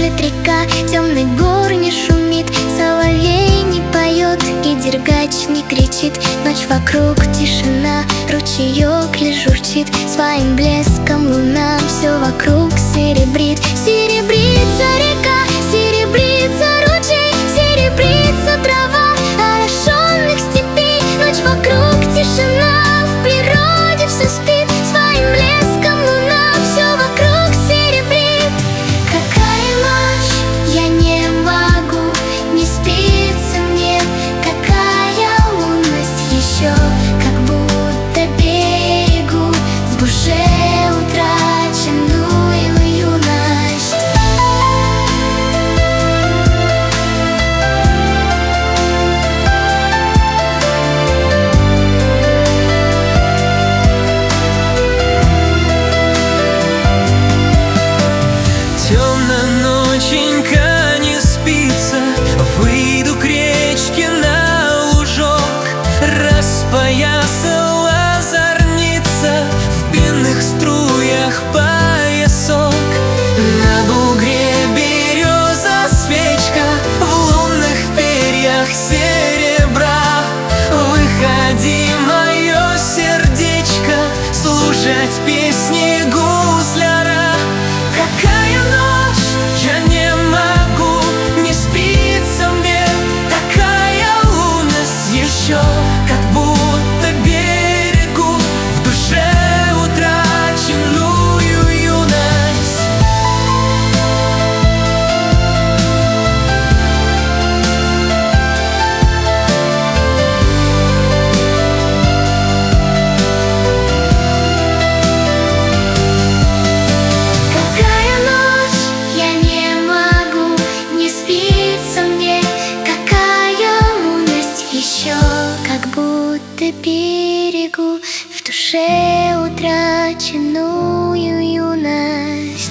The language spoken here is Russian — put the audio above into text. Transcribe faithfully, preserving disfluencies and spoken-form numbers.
плачет река, темный гор не шумит, соловей не поет и дергач не кричит. Ночь вокруг тишина, ручеек лишь журчит, своим блеском луна все вокруг серебрит. Серебрится река, серебрится ручей, серебрится трава орошенных степей. Ночь вокруг тишина, в природе все спит, своим блеском луна все вокруг серебрит. Какая ночь, я не могу, не спится мне, какая лунность еще, как будто берегу в душе утраченную юность. Темно ноченька, не спится, выйду к речке на лужок. Распоясала зорница, в пенных струях поясок. На бугре береза свечка, в лунных перьях серебра. Выходи, мое сердечко, слушать песни гусляра. Какая ночь, я не могу, не спится мне, такая лунность еще, как будто берегу в душе утраченную юность. Какая ночь, я не могу, не спится мне, какая лунность еще, как будто берегу в душе утраченную юность.